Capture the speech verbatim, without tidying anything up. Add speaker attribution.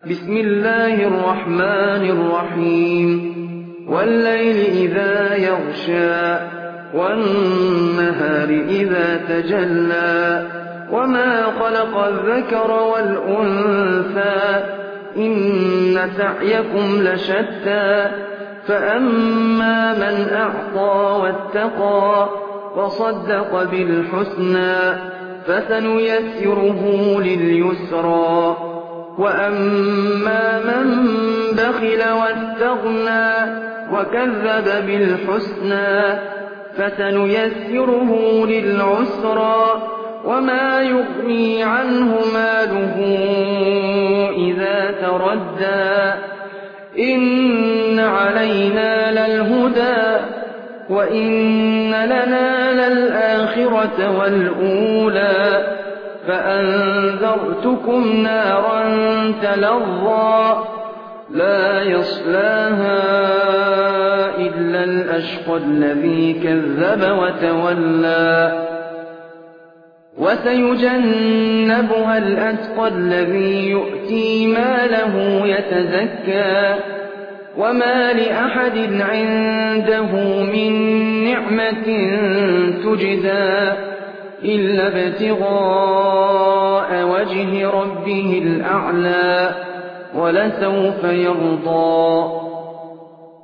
Speaker 1: بسم الله الرحمن الرحيم والليل إذا يغشى والنهار إذا تجلى وما خلق الذكر والأنثى إن سعيكم لشتى فأما من أعطى واتقى وصدق بالحسنى فسنيسره لليسرى وأما من بخل واستغنى وكذب بالحسنى فسنيسره للعسرى وما يغني عنه ماله إذا تردى إن علينا للهدى وإن لنا للآخرة والأولى فأنذرتكم نارا تلظى لا يصلاها إلا الأشقى الذي كذب وتولى وسيجنبها الأتقى الذي يؤتي ماله يتزكى وما لأحد عنده من نعمة تجزى إلا ابتغاء وجه ربه الأعلى ولسوف يرضى